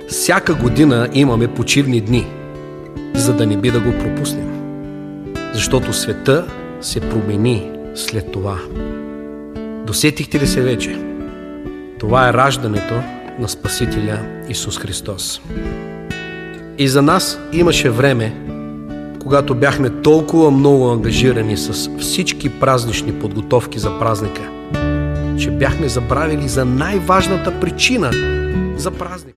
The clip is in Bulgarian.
Всяка година имаме почивни дни, за да не би да го пропуснем. Защото света се промени след това. Досетихте ли се вече? Това е раждането на Спасителя Исус Христос. И за нас имаше време, когато бяхме толкова много ангажирани с всички празнични подготовки за празника, че бяхме забравили за най-важната причина за празник.